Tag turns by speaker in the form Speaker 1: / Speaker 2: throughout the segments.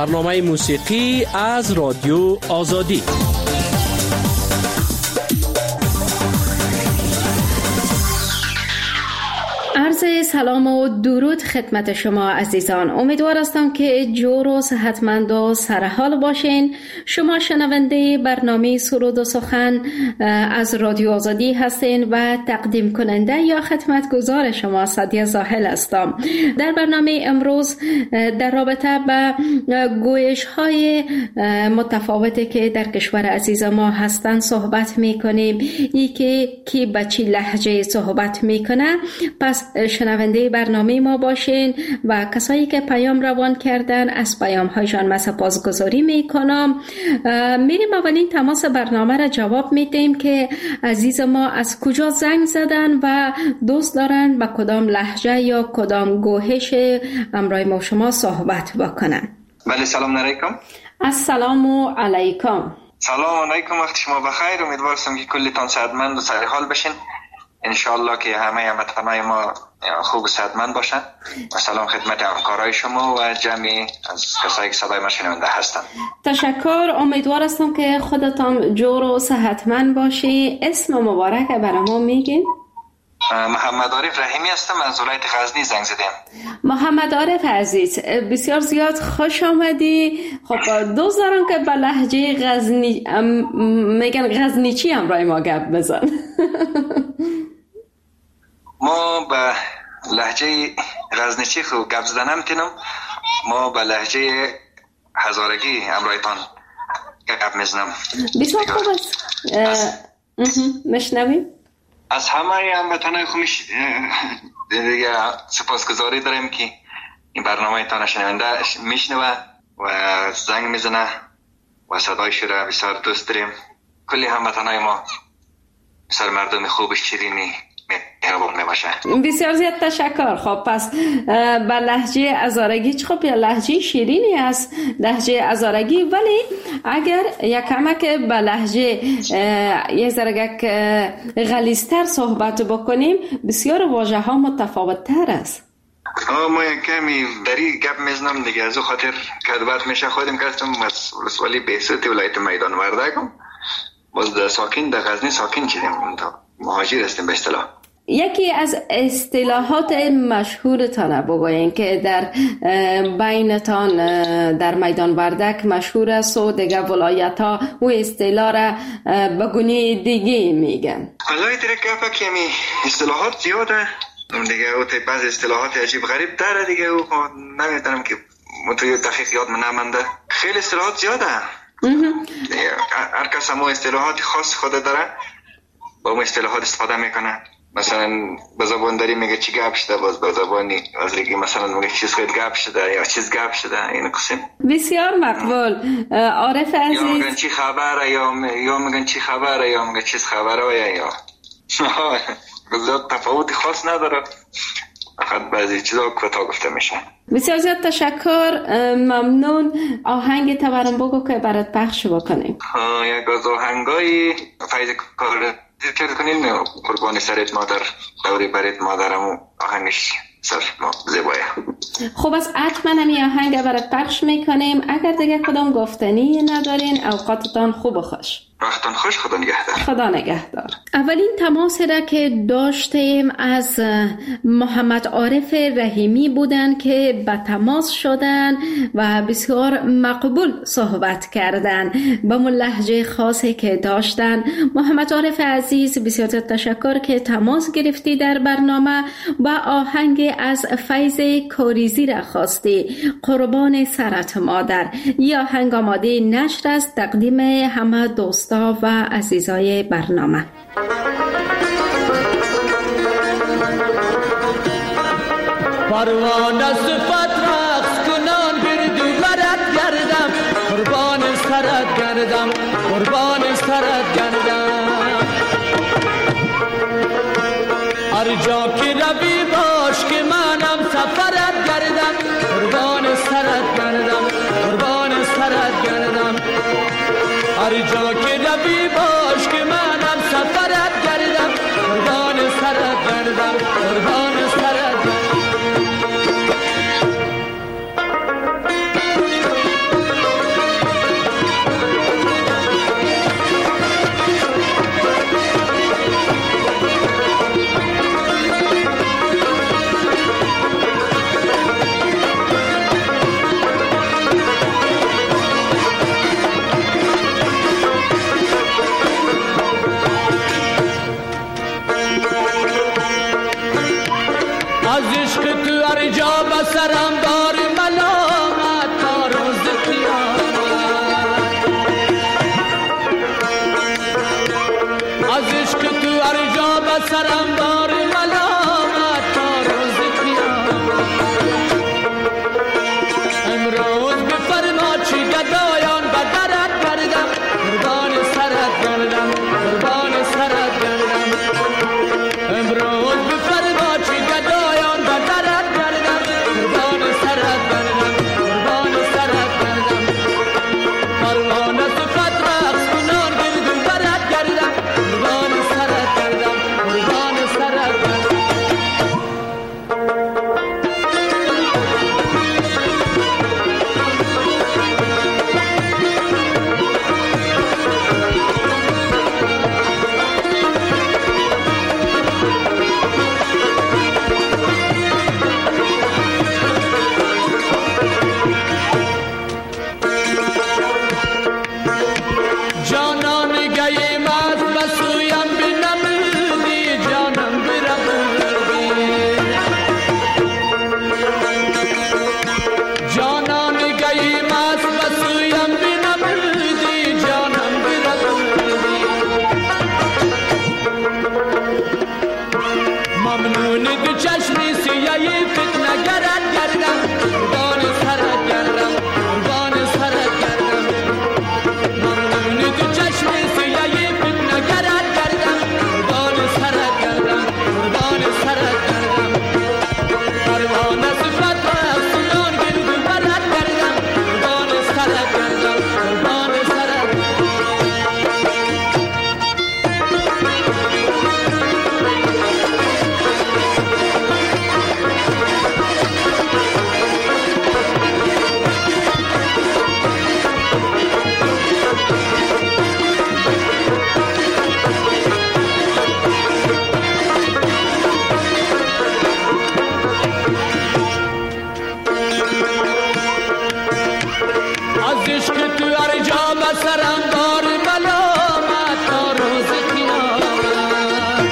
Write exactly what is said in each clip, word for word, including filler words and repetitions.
Speaker 1: برنامه موسیقی از رادیو آزادی.
Speaker 2: عرض سلام و درود خدمت شما عزیزان. امیدوار هستم که جور و صحتمند و سرحال باشین. شما شنونده برنامه سرود و سخن از رادیو آزادی هستین و تقدیم کننده یا خدمتگزار شما سعدیه زاهل هستم. در برنامه امروز در رابطه با گویش های متفاوتی که در کشور عزیز ما هستند صحبت میکنیم. یکی که به چی لهجه صحبت میکنه، پس شنونده برنامه ما باشین و کسایی که پیام روان کردن از پیام هایشان من سپاسگزاری میکنم. میریم اولین تماس برنامه را جواب میدیم که عزیز ما از کجا زنگ زدن و دوست دارن با کدام لهجه یا کدام گوهش امرای ما شما صحبت بکنن.
Speaker 3: بله، سلام علیکم.
Speaker 2: السلام علیکم.
Speaker 3: سلام علیکم، وقت شما بخیر. امیدوارم که کلتان صحتمند و سرحال بشین. انشالله که همه هموطنان ما خوب و صحتمند باشن. و سلام خدمت همکارای شما و جمعی از کسایی که صدای ما شنونده هستن.
Speaker 2: تشکر. امیدوار هستم که خودتان جور و صحتمند باشی. اسم مبارک برامون میگین؟
Speaker 3: محمد عارف رحیمی هستم، از ولایت غزنی زنگ زدم.
Speaker 2: محمد عارف عزیز، بسیار زیاد خوش آمدی. خب دوست دارم که به لهجه غزنی میگن غزنیچی همراه ما گپ بزن.
Speaker 3: ما به لهجه غزنیچی خوب گپ زدن نمیتونم. ما به لهجه هزارگی همراهتان گپ میزنم.
Speaker 2: بسیار خوب است. مشنویم.
Speaker 3: از همه هموطنان خوبش دیگه سپاسگزاری داریم که این برنامه تان شنونده میشنوه و زنگ میزنه و صدایش را بسیار دوست داریم. کلی هموطنان ما بسیار مردم خوب شیرینی مهربان میباشه.
Speaker 2: بسیار زیاد تشکر. خب پس با لهجه هزارگی، خب یا لهجه شیرینی است لهجه هزارگی، ولی اگر یک کمک با لهجه یه ذره غلیظ‌تر صحبت بکنیم بسیار واژه ها متفاوت تر است.
Speaker 3: آه ما یک کمی دری گپ میزنم دیگه، از او خاطر کدبت میشه. خودم کستم از ولسوالی بهسوت ولایت میدان وردگم، باز در ساکن در غزنی ساکن شدیم، مهاجر هستیم به اصطلاح.
Speaker 2: یکی از اصطلاحات مشهورتان بگویین که در بینتان در میدان وردک مشهور است و دیگه ولایت ها و اصطلاح را به گونه دیگه میگن.
Speaker 3: والله دیگه گفت که می اصطلاحات زیاده دیگه، او تی بعض اصطلاحات عجیب غریب داره دیگه، او نمیدونم که متوی دقیق یاد نمونده. خیلی اصطلاحات زیاده. هر کس هم اصطلاحات خاص خود داره، با اون اصطلاحات استفاده میکنه. مثلا به زبان داری میگه چی گپ شده، باز به زبانی از دیگه مثلا میگه چیز خیلی گپ شده یا چیز گپ شده. این قسم
Speaker 2: بسیار مقبول. عارف عزیز،
Speaker 3: یا میگن چی خبره یا یا میگن چی خبره یا میگن چیز خبره یا یا زیاد تفاوتی خاص نداره، فقط بعضی چیزا کوتاه گفته میشه.
Speaker 2: بسیار زیاد تشکر، ممنون. آهنگ تبرم بگو که برات پخش بکنیم.
Speaker 3: یک از آهنگای فیض کار ذکر کنین، قربان سرت مادر دوری برت مادرمو، آهنگش سر ما زیبایه.
Speaker 2: خب از حتما همی آهنگ برات پخش میکنیم. اگر دیگه کدام گفتنی ندارین اوقاتتان خوب و خوش.
Speaker 3: وقتتان خوش. خدا نگهدار.
Speaker 2: خدا نگهدار. اولین تماس را که داشتیم از محمد عارف رحیمی بودن که به تماس شدن و بسیار مقبول صحبت کردن با من لهجه خاصی که داشتن. محمد عارف عزیز بسیار تشکر که تماس گرفتی در برنامه و آهنگ از فیض کاریزی را خواستی، قربان سرت مادر. یا آهنگ آماده نشر است تقدیم همه دوستا و عزیزای برنامه.
Speaker 4: پروانه صفت رقص کنان گردو برد گردم، قربان سرت گردم، قربان سرت گردم. هر جا که روی باش که منم سفرت گردم، قربان سرت گردم، قربان سرت گردم. هر جا که روی باش که منم سفرت گردم، قربان سرت گردم، قربان سرت گردم. ارجا بسرم بار ملامت تا روز قیامت. از عشق تو ارجا بسرم بار ملامت تا روز قیامت. امروز بفرما چی گدایان به درت کردم، قربان سرت گردم، قربان سرت گردم. امروز بفرما چی گدایان به درت کردم، قربان سرت گردم، قربان سرت گردم. پروانه صفت رقص کنان گرد و برت گردم، قربان سرت گردم، قربان سرت گردم. جانان گیم از بسویم بنمودی، جانم بربودی. جانان گیم از بسویم بنمودی، جانم بربودی. ممنون دو چشمی سیایی فتنه گرد گردم، قربان سرت گردم، قربان سرت گردم. ممنون دو چشمی سیایی فتنه گرد گردم، قربان سرت گردم، قربان سرت گردم. پروانه صفت رقص کنان گرد و برت گردم، قربان سرت گردم، قربان سرت گردم. از عشق تو ارجا بسرم بار ملامت تا روز قیامت.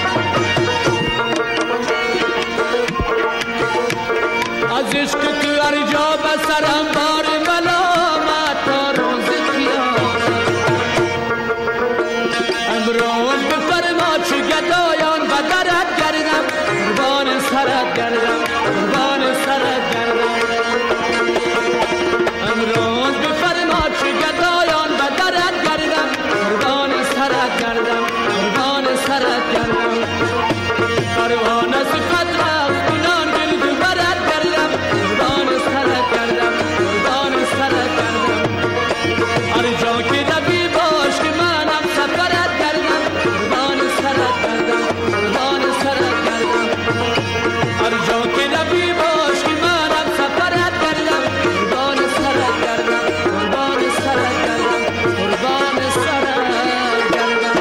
Speaker 4: از عشق تو ارجا بسرم بار ملامت تا روز قیامت. امروز بفرما چو گدایان به درت گردم، قربان سرت گردم، قربان سرت گردم. امروز بفرما چو گدایان به درت گردم، قربان سرت گردم، قربان سرت گردم. پروانه صفت رقص کنان گرد و برت گردم، قربان سرت گردم، قربان سرت گردم. هر جا که روی باش که منم سفرت گردم، قربان سرت گردم، قربان سرت گردم. هر جا که روی باش که منم سفرت گردم، قربان سرت گردم، قربان سرت گردم، قربان سرت گردم.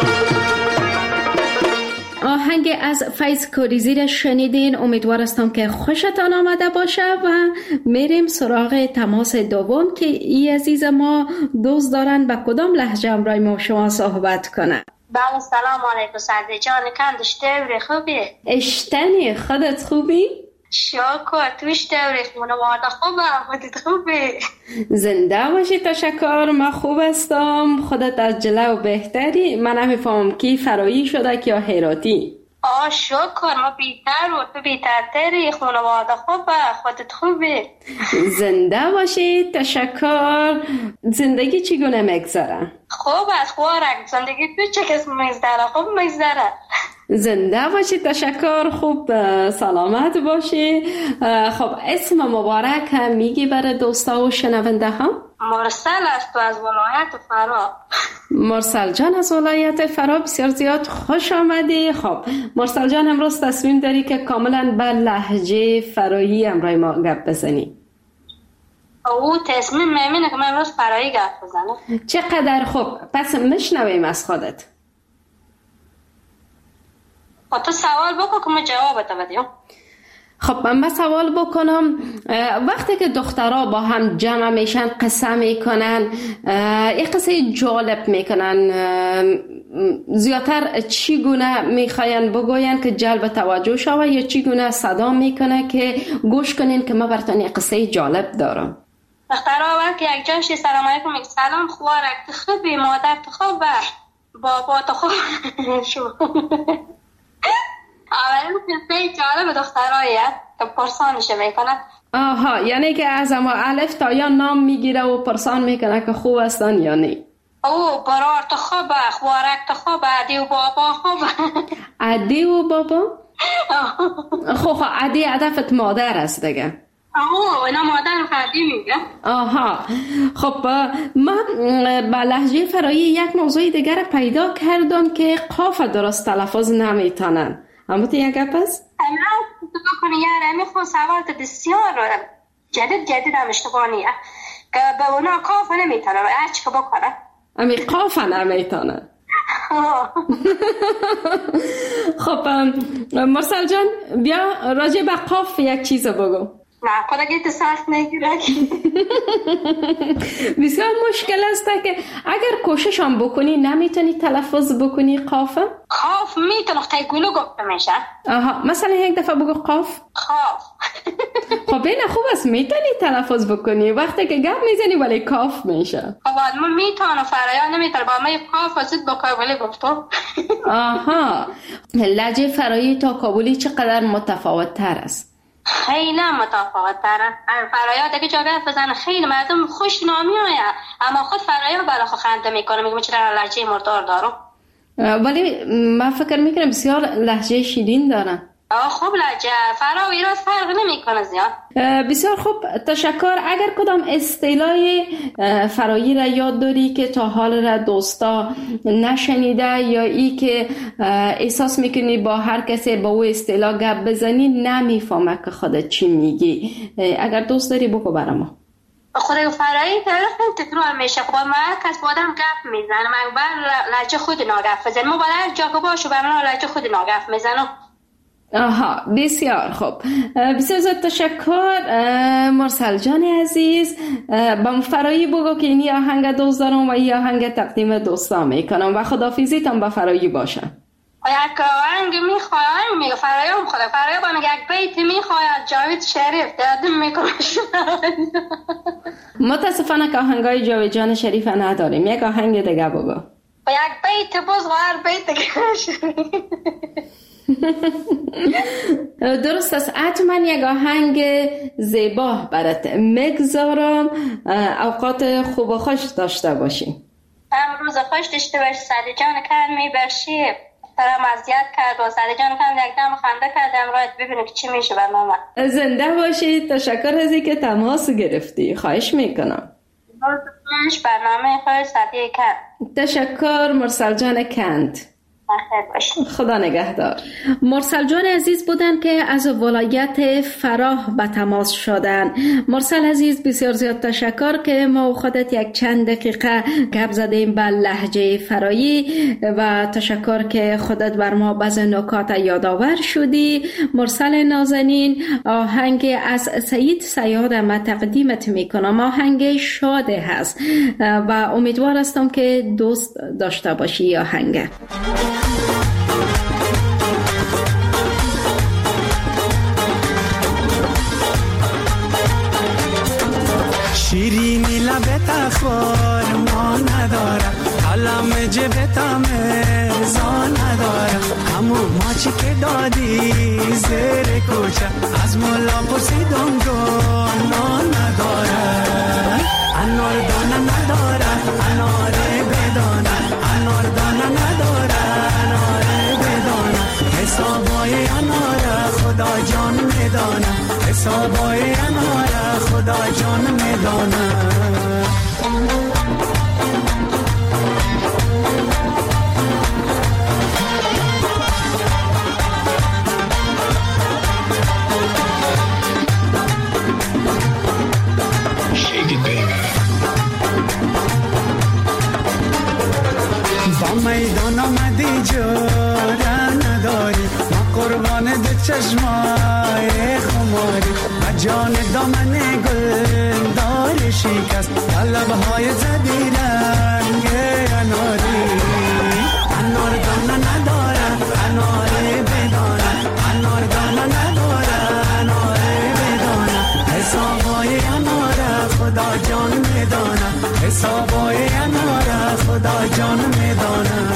Speaker 2: آهنگ از فیض کوریزی را شنیدین. امیدوار هستم که خوشتان آمده باشه و میریم سراغ تماس دوم که ای عزیز ما دوست دارن به کدام لهجه امرای ما شما صحبت کنن.
Speaker 5: بله سلام علیکم سعدی جان، کندش دوری خوبی؟
Speaker 2: اشتنی خودت خوبی؟
Speaker 5: شکر توش دوری خانواده خوبه، خودت خوبی؟
Speaker 2: زنده باشی، تشکر. من خوب هستم، خودت از جلو بهتری. من نمیفهمم کی فرایی شده که یا هراتی.
Speaker 5: آه شکر، ما بیتر و تو بیترتری، خانواده خوبه، خودت خوبی؟
Speaker 2: زنده باشی، تشکر. زندگی چگونه میگذره؟
Speaker 5: خوب است خوارک، زندگی تو چه کس میگذره؟ خوب میگذره.
Speaker 2: زنده باشی، تشکر. خوب سلامت باشی. خب اسم مبارک هم میگی برای دوستا و شنونده ها؟
Speaker 5: مرسل است تو از ولایت فرا.
Speaker 2: مرسل جان از ولایت فرا، بسیار زیاد خوش آمدی. خب مرسل جان امروز تصمیم داری که کاملا به لهجه فرایی امرای ما گپ بزنی.
Speaker 5: او تصمیم میمینه که من امروز فرایی گپ بزنم.
Speaker 2: چقدر خوب، پس مشنویم از خودت.
Speaker 5: تو سوال بکن که ما جوابت بدیم.
Speaker 2: خب من سوال بکنم، وقتی که دخترها با هم جمع میشن قصه میکنن، این قصه جالب میکنن، زیادتر چی گونه میخواین بگوین که جلب توجه شوه یا چی گونه صدا میکنه که گوش کنین که ما براتون یک قصه جالب دارم؟
Speaker 5: دخترها وقتی یک جاش سلام علیکم میگه سلام خوارک تو خوبی، مادر تو خوبه، بابا تو خوب شو. اولین قصه جالب دخترهایه که پرسانش میکنه.
Speaker 2: آها، یعنی که از اما الف تا یا نام میگیره و پرسان میکنه که خوب هستن یا نه.
Speaker 5: او برار تو خوبه، خوارک تو خوبه، عدی و بابا خوبه.
Speaker 2: عدی و بابا؟ خب خب عدی هدفت مادر است دیگه.
Speaker 5: آه اینا مادر عدی میگه.
Speaker 2: آها، خب من با لهجه فرایی یک موضوع دیگر پیدا کردم که قاف درست تلفظ نمیتونن. اما تو یک گپ است؟
Speaker 5: اما تو بکنی یاره میخوام سوالت بسیار جدید جدید هم اشتباهیه که به اونا قاف نمیتونن هرچی که بکنن
Speaker 2: امی قاف نمیتونن. خب مرسل جان بیا راجع به قاف یک چیز بگو.
Speaker 5: نه خدا گیت سخت نگیره.
Speaker 2: بسیار مشکل است که اگر کوشش هم بکنی نمیتونی تلفظ بکنی قاف؟
Speaker 5: قاف میتونه قیگولو گفته میشه. آها،
Speaker 2: مثلا یک دفعه بگو قاف.
Speaker 5: قاف.
Speaker 2: خب این خوب است میتونی تلفظ بکنی وقتی که گپ میزنی ولی کاف میشه.
Speaker 5: خب من میتونم فرایان نمیتونه با من قاف واسط با کابلی گفتم.
Speaker 2: آها، لهجه فرایی تا کابلی چقدر متفاوت تر است؟
Speaker 5: خیلی متفاوت تره. فرایات دیگه جا گفت بزنه خیلی مردم خوش نامی آید اما خود فرایات برای خود خنده میکنه میگه چرا لهجه مردار دارم.
Speaker 2: ولی من فکر میکنم بسیار لهجه شیرین دارن.
Speaker 5: آه خوب لهجه فرا و ایراد فرق نمیکنه زیاد.
Speaker 2: بسیار خوب، تشکر. اگر کدام اصطلاح فرایی را یاد داری که تا حال را دوستا نشنیده یا ای که احساس میکنی با هر کسی با او اصطلاح گپ بزنی نمیفهمه که خودت چی میگی، اگر دوست داری بگو برام.
Speaker 5: خود فرایی خیلی تکرار میشه. خب ما کس با آدم گپ میزنه من بر لهجه خود ناگف بزنم ما باید جا که باشو برمنا لهجه خود ناگف میزنم.
Speaker 2: آها، بسیار خوب. بسیار زیاد تشکر مرسل جان عزیز. با فرایی بگو که اینی آهنگ دوست دارم و این آهنگ تقدیم دوستا میکنم و خداحافظیتان با فرایی باشه.
Speaker 5: یک آهنگ میخوایم میگه فرایی هم خدا فرایی با میگه یک بیت میخواید جاوید شریف دادم میکنم.
Speaker 2: متاسفانه که آهنگای جاوید جان شریف نداریم، یک آهنگ دیگه بگو.
Speaker 5: با یک بیت باز و هر بیت دیگه.
Speaker 2: درست است، حتما یک آهنگ زیبا برات مگذارم. اوقات خوب و خوش داشته باشی.
Speaker 5: امروز خوش داشته باشی. سعدی جان کرد میبرشی ترم اذیت کرد و سعدی جان کرد یک دم خنده کرد امروز ببینیم که چی میشه برنامه.
Speaker 2: زنده باشی. تشکر از اینکه تماس گرفتی، خواهش میکنم.
Speaker 5: برنامه خوش سعدی کرد.
Speaker 2: تشکر مرسل جان کند. خدا نگهدار. مرسل جان عزیز بودن که از ولایت فراه به تماس شدن. مرسل عزیز بسیار زیاد تشکر که ما و خودت یک چند دقیقه گپ زدیم به لهجه فرایی و تشکر که خودت بر ما بعض نکات یادآور شدی. مرسل نازنین، آهنگ از سعید صیاد ما تقدیمت میکنم. آهنگ شاده هست و امیدوار هستم که دوست داشته باشی آهنگ.
Speaker 6: شیرینی لبت افار ما ندارم، حالم جبتم ارزا ندارم، همون ماچی که دادی زیر کوچه از مولا پرسیدم گانا ندارم. انار دانه ندارم، انار بدانه، انار دانه ندارم، انار بدانه، حسابای انار خدا جان میدانه، حسابای انار خدا جان میدانه. با میدان آمدی جا نداری، ما قربان دو چشمای خماری و جان دامن گل دار شکست و لبهای زدی رنگ اناری. انار دانه نداره اناره بدانه، انار دانه نداره اناره بدانه، حسابای اناره خدا جان میدانه، حسابای اناره خدا جان میدانه.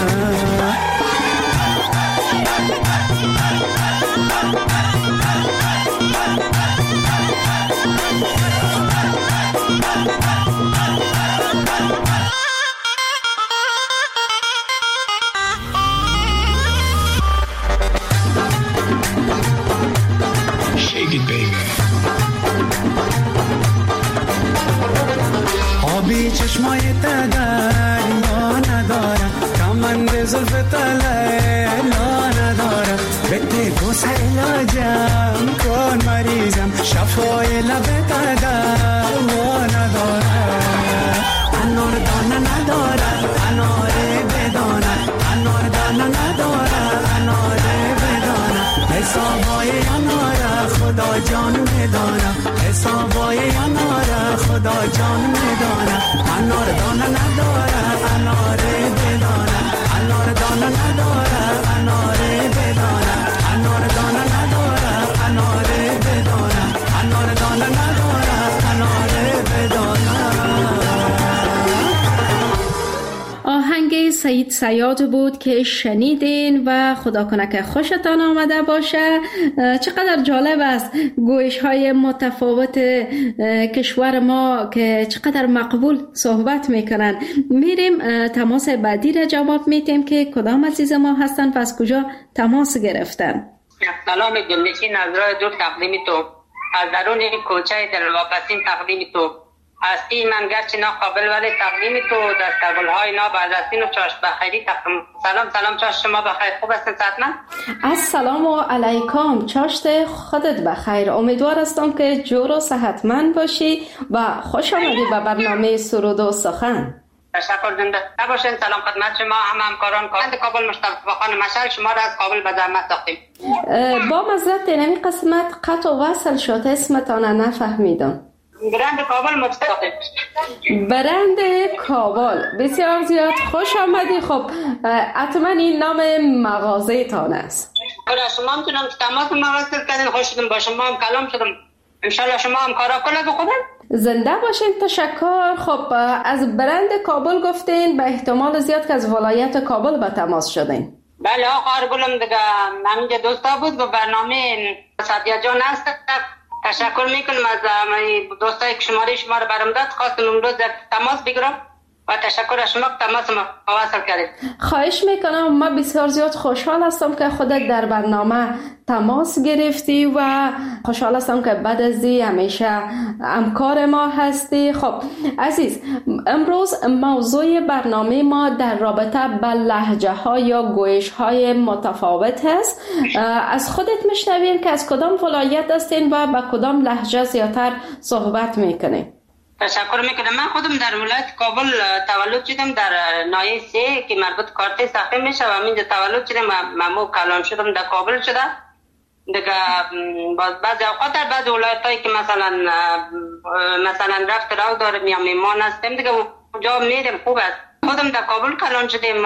Speaker 6: آبی چشمای تدر ما ندارم، کمند زلف تلیلا ندارم، بده بوسه علاجم کن مریضم، شفای لب تدر ما ندارم. انار دانه ندارم اناره بدانه، انار دانه ندارم اناره بدانه، حسابای اناره خدا جان میدانه، حسابای اناره خدا جان میدانه. انار دانه نداره اناره بدانه، انار دانه نداره اناره بدانه، انار دانه نداره اناره بدانه، انار دانه نداره اناره بدانه.
Speaker 2: آهنگ سعید صیاد بود که شنیدین و خدا کنه که خوشتان آمده باشه. چقدر جالب است گویش های متفاوت کشور ما که چقدر مقبول صحبت میکنن. میریم تماس بعدی را جواب میتیم که کدام عزیز ما هستن و از کجا تماس گرفتن.
Speaker 7: سلام دلنشین از راه دور تقدیم تو، از درون کوچه دلواپسین تقدیم تو هستی. من گرچه ناقابل ولی تقدیم تو دستگل‌های نابعدستین و چاشت بخیری تقدیم. سلام سلام چاشت شما بخیر، خوب هستین صحتمند؟
Speaker 2: السلام علیکم چاشت خودت بخیر. امیدوار هستم که جور و صحتمند باشی و خوش آمدی به برنامه سرود و سخن.
Speaker 7: تشکر زنده باشین. سلام خدمت شما هم همکاران کارند کابل مصطفی خان مشعل، شما را از کابل به زحمت ساختیم.
Speaker 2: با معذرت نمی قسمت قطع و وصل شد، اسمتان نفهمیدم.
Speaker 7: برند کابل مصطفی.
Speaker 2: برند کابل، بسیار زیاد خوش آمدی. خب حتما این نام مغازه تان است.
Speaker 7: برای شما هم تونم تماس مواصل کردین، خوش شدم با شما هم کلام شدم. انشالله شما هم کارا کنه بخونن. زنده
Speaker 2: باشین، تشکر. خب از برند کابل گفتین، به احتمال زیاد که از ولایت کابل به تماس شدین.
Speaker 7: بله آقا ارگلم دیگه همینجا دوستا بود و برنامه سعدیه جان هست. تشکر میکنم از دوستایی که شماره شما رو برام داد. خواستم امروز تماس بگیرم و تشکر از شما که تماس ما مواصل کردید.
Speaker 2: خواهش میکنم. ما بسیار زیاد خوشحال هستم که خودت در برنامه تماس گرفتی و خوشحال هستم که بعد از دی همیشه همکار ما هستی. خب عزیز، امروز موضوع برنامه ما در رابطه با لهجه ها یا گویش های متفاوت هست. از خودت میشنویم که از کدام ولایت هستین و با کدام لهجه زیادتر صحبت میکنین.
Speaker 7: تشکر میکنم. من خودم در ولایت کابل تولد شدم، در ناحیه سه که مربوط کارت ساخته میشه و همینجا تولد شدم. ممو کلان شدم در کابل شده دیگه. بعضی اوقات در بعض ولایتایی که مثلا مثلا رفت راو دارم یا میمان هستم دیگه اونجا میرم. خوب است. خودم در کابل کلان شدم.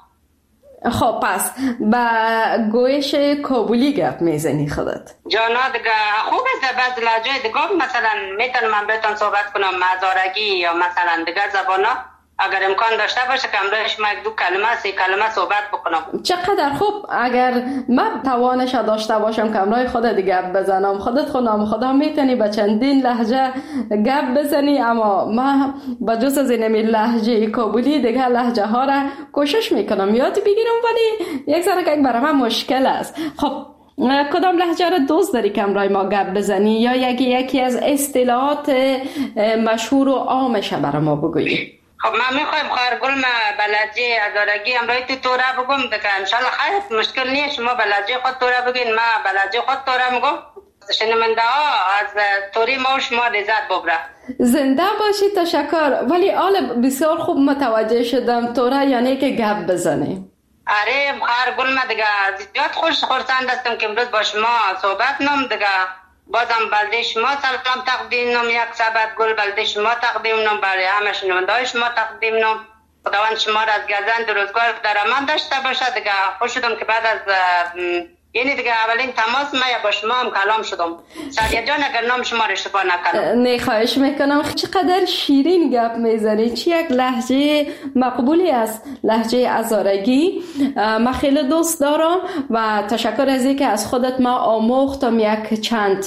Speaker 2: خب پس با گویش کابلی گپ میزنی خودت؟
Speaker 7: جانا دیگه خوب است. بعض لهجه دیگه مثلا میتونم من بهتون صحبت کنم مزارگی یا مثلا دیگر زبانا اگر امکان داشته باشه که امروز شما یک دو کلمه سه کلمه صحبت بکنم.
Speaker 2: چقدر خوب. اگر من توانش داشته باشم که امروز خودت گپ بزنم، خودت خودم خدا میتونی به چندین لهجه گپ بزنی، اما ما با جز از این لهجه کابلی دیگه لهجه ها را کوشش میکنم یاد بگیرم، ولی یک ذره که برای من مشکل است. خب کدام لهجه را دوست داری که امروز ما گپ بزنی یا یکی یکی از اصطلاحات مشهور و عامش برای ما بگویی؟
Speaker 7: خب من میخوایم خواهرگل ما بلدجه ادارگی امروی تو توره بگم دیگه انشالله خیلی مشکل نیست. شما بلدجه خود توره بگین، ما بلدجه خود توره میگم. شنونده ها از توری ما و شما لذت ببره.
Speaker 2: زنده باشی. تشکر. ولی آل بسیار خوب متوجه شدم توره یعنی که گپ بزنی.
Speaker 7: اره خواهر گل ما دیگه زیاد خوش خورسند هستم که امروز با شما صحبت نم دیگه. بازم بلده شما سلام تقدیم نم، یک سبت گل بلده شما تقدیم نم، برای همه شنونده شما تقدیم نم. خداوند شما را از گزند روزگار در امان داشته باشه دیگه. خوش شدم که بعد از یعنی دیگه اولین تماس ما با شما هم کلام شدم. سعدیه جان اگر نام شما را اشتباه نکنم.
Speaker 2: نه خواهش میکنم. چقدر شیرین گپ میزنی، چی یک لهجه مقبولی است، لهجه هزارگی. من خیلی دوست دارم و تشکر از اینکه از خودت ما آموختم یک چند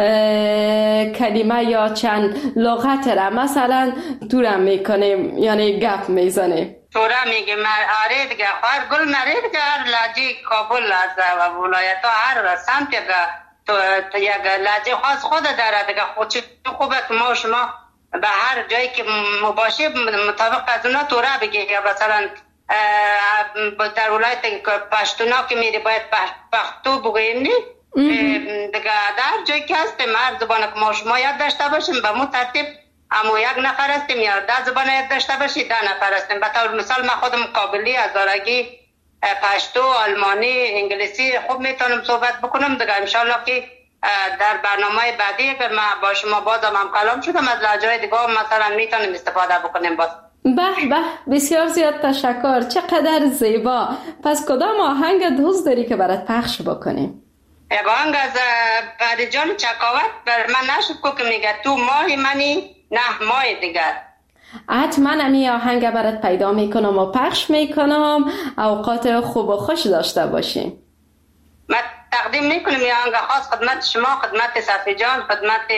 Speaker 2: کلمه یا چند لغت را مثلا دورم میکنیم، یعنی گپ میزنی.
Speaker 7: تورا میگه آره دیگه خواهر گل مره دیگه هر لحجه کابل از ولایت ها هر سمت یک یک لحجه خاص خود داره دیگه. خود چه خوبه که ما شما به هر جایی که مباشه مطابق از اونا تورا بگه. یا مثلا در ولایت پشتونا که میری باید پختو بگویم نی دیگه. در جایی که هستیم هر زبان که ما شما یاد داشته باشیم به مو ترتیب اما یک نفر هستیم یا ده زبان یاد داشته باشید ده نفر هستیم. به طور مثال من خودم کابلی، هزارگی، پشتو، آلمانی، انگلیسی خوب میتونم صحبت بکنم دیگه. انشالله که در برنامه بعدی اگر من با شما بازم هم کلام شدم از لهجه‌های دیگه مثلا میتونیم استفاده بکنیم باز.
Speaker 2: به به بسیار زیاد تشکر، چقدر زیبا. پس کدام آهنگ دوست داری که برات پخش بکنیم؟
Speaker 7: یک آهنگ از فرید جان چکاوت بر من نشد که میگه تو ماه منی نه ماه دیگر.
Speaker 2: حتما امی آهنگ برات پیدا میکنم و پخش میکنم. اوقات خوب و خوش داشته باشیم.
Speaker 7: من تقدیم میکنم این آهنگ خاص خدمت شما، خدمت صفی جان، خدمت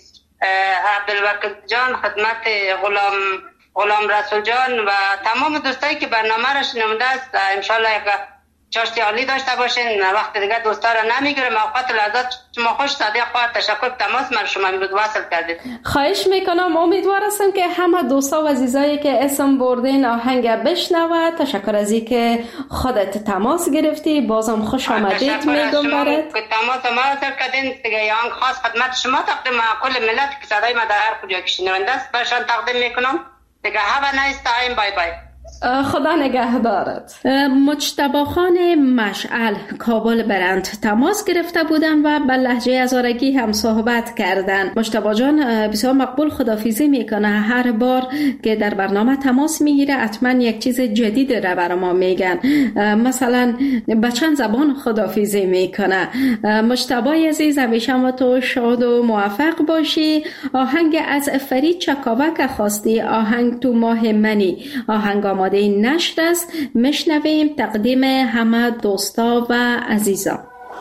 Speaker 7: عبدالوکیل جان، خدمت غلام غلام رسول جان و تمام دوستایی که برنامه را شنونده است. انشالله یک چاشتی عالی داشته باشین. وقت دیگه دوستا را نمیگیرم. اوقات لحظات شما خوش. صادق خواهر تشکر تماس من شما امروز وصل کردید.
Speaker 2: خواهش میکنم. امیدوار هستم که همه دوستا و عزیزایی که اسم بردین آهنگ بشنوه. تشکر از این که خودت تماس گرفتی. بازم خوش آمدید میگم برات.
Speaker 7: تماس ما را کردین دیگه. یه آهنگ خاص خدمت شما تقدیم کل ملت که صدای ما در هر کجا که شنونده است برشان تقدیم میکنم دیگه. have a nice time. بای بای.
Speaker 2: خدا نگهدارت. مجتبی خان مشعل کابل برند تماس گرفته بودن و به لهجه هزارگی هم صحبت کردن. مجتبی جان بسیار مقبول خداحافظی میکنه. هر بار که در برنامه تماس میگیره حتما یک چیز جدید را برای ما میگن. مثلا به چند زبان خداحافظی میکنه. مجتبی عزیز همیشه ما تو شاد و موفق باشی. آهنگ از فرید چکاوک خواستی، آهنگ تو ماه منی. آهنگ آماده این نشر است. میشنویم تقدیم همه دوستا و عزیزان.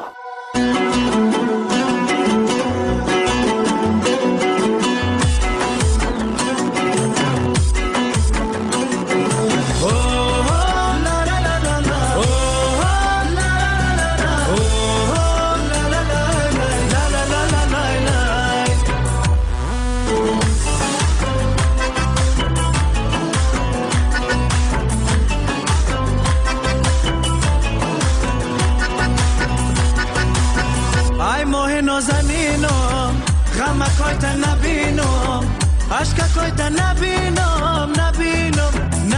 Speaker 6: عشقای تا نبینم نبینم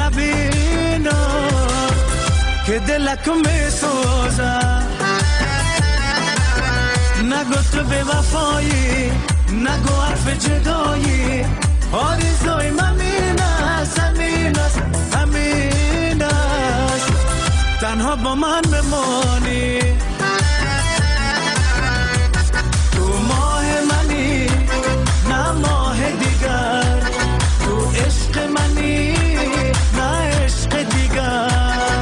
Speaker 6: نبینم که دلکم میسوزه. نگو تو به وفایی، نگو حرف جدایی. آرزوی من این است، همین است، همین است. تنها با من بمانی تو ماه منی نه ماه دیگر. تو عشق منی نه عشق دیگر.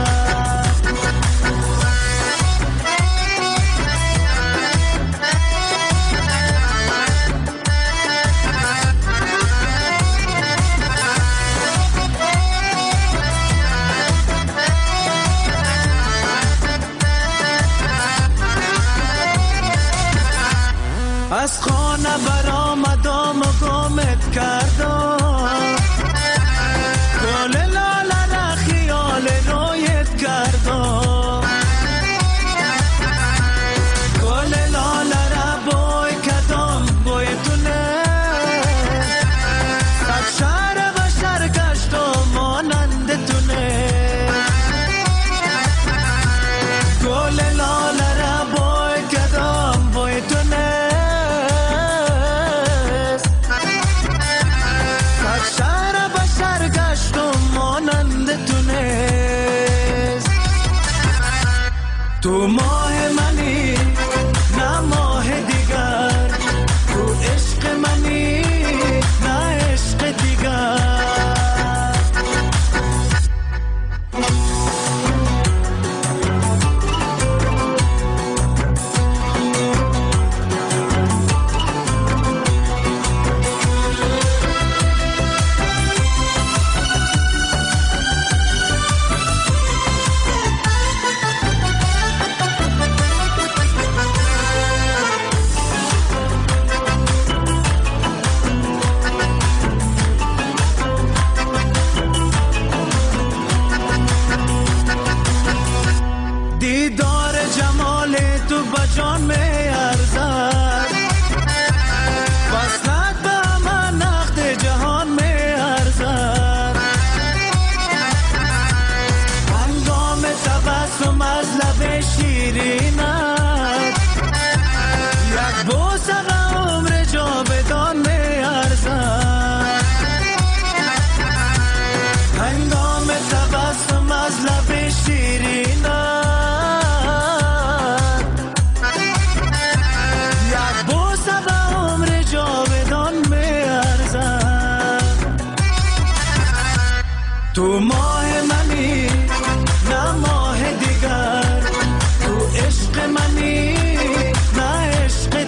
Speaker 6: از خانه برآمدم و گمت کردم. گل لاله را خیال رویت کردم. گل لاله را بوی کردم بوی تونه. صد شهر و شهر گشتم مانند تونه. تو ماه منی نه ماه دیگر، تو عشق منی نه عشق دیگر. دیدار جمال تو بجان می ارزد، وصلت به من نقد جهان می ارزد. هنگام تبسم از لب شیرینت، یک بوسه به عمر جاودان می ارزد. هنگام تبسم از لب شیرینت، تو ماه منی نه ماه دیگر، تو عشق منی نه عشق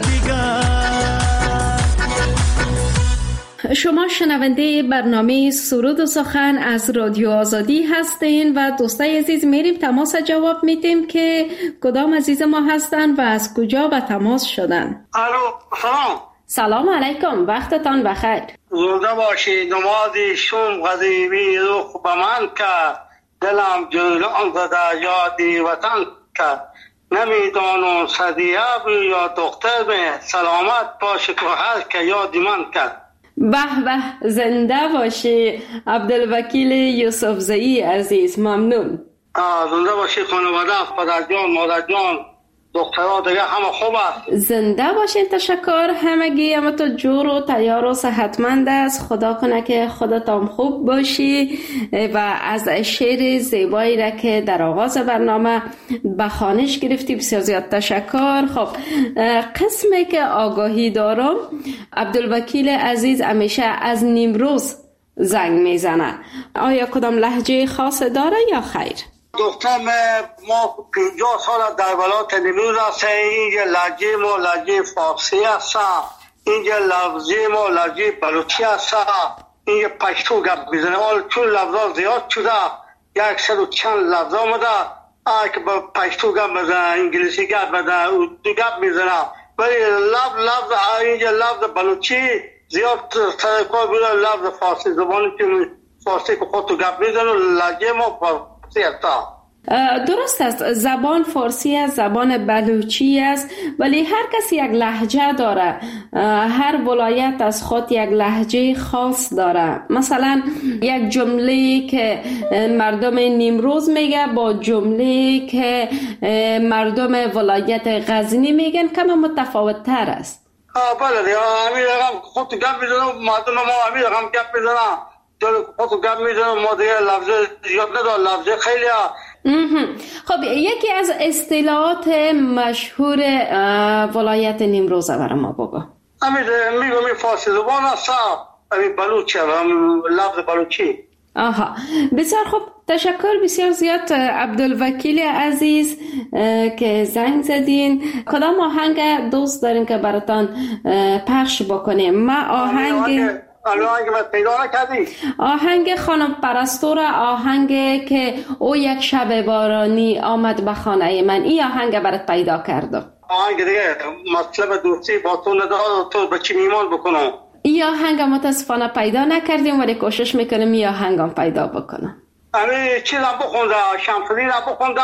Speaker 6: دیگر.
Speaker 2: شما شنونده برنامه سرود و سخن از رادیو آزادی هستین و دوستای عزیز میریم تماس جواب میدیم که کدام عزیز ما هستن و از کجا به تماس شدن.
Speaker 8: الو سلام.
Speaker 2: سلام علیکم، وقتتان بخیر.
Speaker 8: زنده باشی. نمازی شوم غزیبی روح به من که، دلم جولان زده یادی وطن که. نمیدانم صدیه بی یا دختر بی، سلامت باشه که هر که یادی من که.
Speaker 2: به به، زنده باشی عبدالوکیل یوسف زئی عزیز، ممنون.
Speaker 8: زنده باشی خانواده، پدر جان، مادر جان، دخترها دیگه همه خوب است.
Speaker 2: زنده باشین، تشکر. همگی همه تو جور و تیار و صحتمند است. خدا کنه که خودتان خوب باشی و از شعر زیبایی را که در آغاز برنامه به خوانش گرفتی بسیار زیاد تشکر. خب قسمی که آگاهی دارم، عبدالوکیل عزیز همیشه از نیمروز زنگ میزنه. آیا کدام لهجه خاص داره یا خیر؟
Speaker 8: دخترم ما پنجاه سال در ولایت نیمروز هستیم. اینجا لهجه ما لهجه فارسی است، اینجا لفظی ما لهجه بلوچی است، اینجا پشتو گپ میزنه. حال چون لفظا زیاد شده، یک صد و چند لفظ آمده، که با پشتو گپ میزنه، انگلیسی گپ میزنه، اردو گپ میزنه، ولی لفظ لفظ اینجا لفظ بلوچی زیاد سر کار بوده. لفظ فارسی زبانی که فارسی که خودتو گپ میزنه، لهجه ما فارسی است.
Speaker 2: درست است، زبان فارسی است، زبان بلوچی است، ولی هر کسی یک لهجه داره. هر ولایت از خود یک لهجه خاص داره. مثلا یک جمله که مردم نیمروز میگه با جمله که مردم ولایت غزنی میگن کم متفاوت تر است.
Speaker 8: آه بله دیگه، همین رقم خود گپ میزنم، مردم ما همین رقم گپ میزنم، جلو خود گپ میزنم، ما دیگه لفظ زیاد ندار، لفظ خیلی ها.
Speaker 2: خب یکی از اصطلاحات مشهور ولایت نیمروز برای ما بگو.
Speaker 8: همین میگم این فارسی زبان است، همین بلوچی، لفظ بلوچی.
Speaker 2: آها، بسیار خوب، تشکر بسیار زیاد عبدالوکیل عزیز که زنگ زدین. کدام آهنگ دوست داریم که براتان پخش بکنیم؟ ما آهنگ
Speaker 8: آهنگ ما پیدا نکردی؟
Speaker 2: آهنگ خانم پرستو را، آهنگ که او یک شب بارانی آمد به خانه من، این آهنگ برات پیدا کردم.
Speaker 8: آهنگ دیگه مطلب دوستی با تو ندار، تو به چی میمان بکنم؟
Speaker 2: این آهنگ متاسفانه پیدا نکردیم، ولی کوشش میکنم این آهنگ هم پیدا بکنم.
Speaker 8: امی چیز هم بخونده، شمسدین هم بخونده،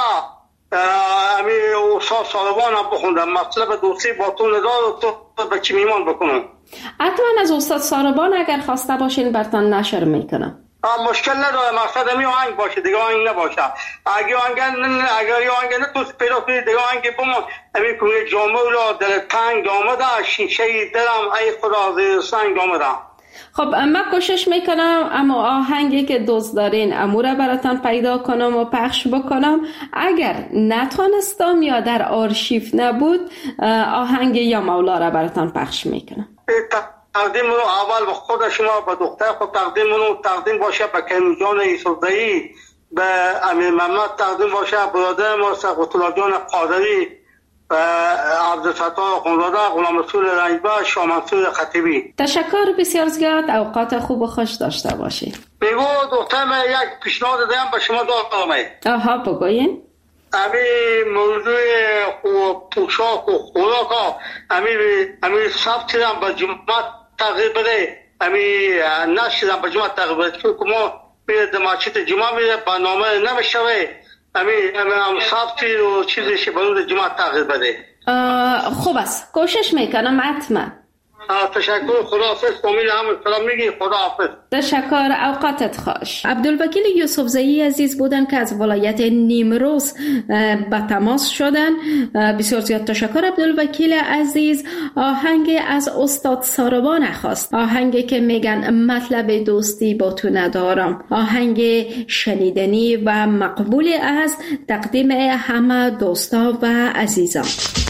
Speaker 8: امی استاد سالبان هم بخونده، مطلب دوستی با تو ندار، تو به چی میمان بکنم؟
Speaker 2: حتما از استاد ساربان اگر خواسته باشین برتان نشر میکنم.
Speaker 8: مشکل نداره، مقصد همی آهنگ باشه، دیگه آهنگ نباشه. اگه آهنگ اگر یه آهنگ نتوست پیدا کنید، دیگه آهنگ بمون. همی کنید جامعه اولا دل تنگ آمده، شیشه دلم ای خدا زیر سنگ آمده.
Speaker 2: خب من کوشش میکنم اما آهنگی که دوست دارین امو را براتان پیدا کنم و پخش بکنم. اگر نتونستم یا در آرشیو نبود آهنگ یا مولا را براتان پخش میکنم.
Speaker 8: تقدیم رو اول به خود شما، به دختر خود تقدیم رو تقدیم باشه، به کریمی جان یوسفزئی، به امیر محمد تقدیم باشه، برادر ما سقط الله جان قادری، عبدالفتاح خانزاده، غلام رسول رنجبر، شاه منصور خطیبی.
Speaker 2: تشکر بسیار زیاد. اوقات خوب و خوش داشته باشید.
Speaker 8: بگو دختر من یک پیشنهاد دارم به شما دارم.
Speaker 2: آها بگوین.
Speaker 8: امی موضوع پوشاک و خوراک ها امی امی سبت هم به جمعه تغییر بده، امی نشد هم به جمعه تغییر بده، چون که ما میره دماچیت جمعه میره برنامه نمیشوه، امی امی سبتی و چیزی برون جمعه تغییر بده.
Speaker 2: خوب است، کوشش میکنم حتما.
Speaker 8: تشکر، خداحافظ. فامیل هم سلام میگی، خداحافظ.
Speaker 2: تشکر، اوقاتت خوش. عبدالوکیل یوسفزئی عزیز بودن که از ولایت نیمروز به تماس شدن. بسیار زیاد تشکر عبدالوکیل عزیز. آهنگ از استاد ساربان خواست، آهنگی که میگن مطلب دوستی با تو ندارم، آهنگ شنیدنی و مقبول است، تقدیم همه دوستا و عزیزان.